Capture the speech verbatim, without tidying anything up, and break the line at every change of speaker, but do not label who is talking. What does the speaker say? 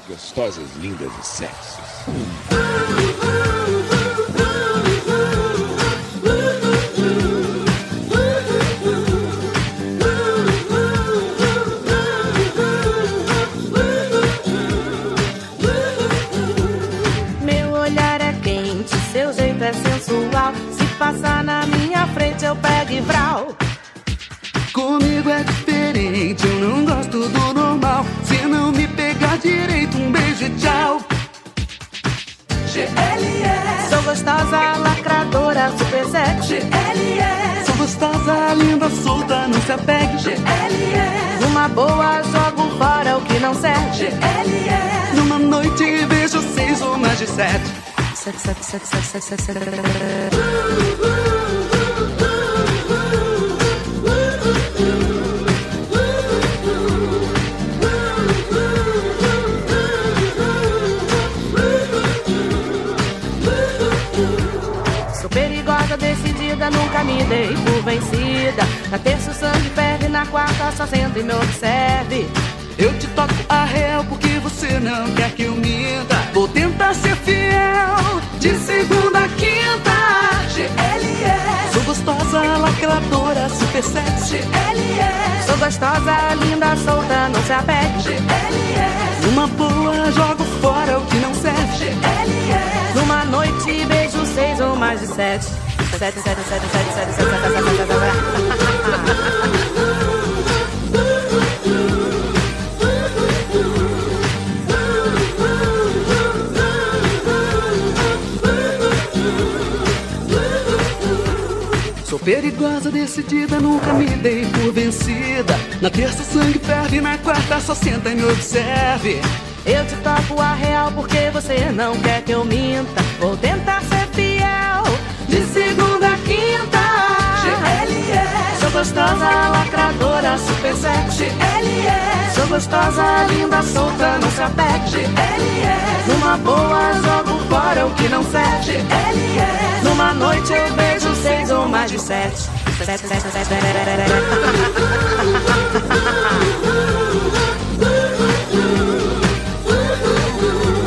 Gostosas, lindas e sexys.
Meu olhar é quente, seu jeito é sensual. Se passar na minha frente eu pego e vral.
Comigo é diferente, eu não gosto do normal. Se não me pegar direito, um beijo e tchau.
G L S. Sou gostosa, lacradora, super sexy. G L S.
Sou gostosa, linda, solta, não se apegue.
G L S. Numa boa, jogo fora o que não serve. G L S.
Numa noite vejo seis ou mais de sete.
Sete, sete, sete, sete, sete, sete, sete. Perigosa, decidida, nunca me dei por vencida. Na terça o sangue ferve, na quarta só senta e me observe.
Eu te toco a real porque você não quer que eu minta. Vou tentar ser fiel de segunda a quinta.
G L S.
Sou gostosa, lacradora, super sexy.
G L S. Sou gostosa, linda, solta, não se apegue. G L S.
Numa boa, jogo fora o que não serve.
G L S. Numa noite beijo seis ou mais de sete. Sete, sete, sete, sete, sete, sete, sete, sete, sete, sete.
Sou perigosa, decidida, nunca me dei por vencida. Na terça o sangue ferve, na quarta só senta e me observe.
Eu te toco a real porque você não quer que eu minta. Vou tentar ser fiel de segunda a quinta. G L S. Sou gostosa, lacradora, super sexy. G L S. Sou gostosa, linda, solta, não se apegue. G L S. Numa boa, jogo fora o que não serve. G L S. Numa noite eu beijo seis ou mais de sete. Sete, sete, sete, sete, sete. Ooh.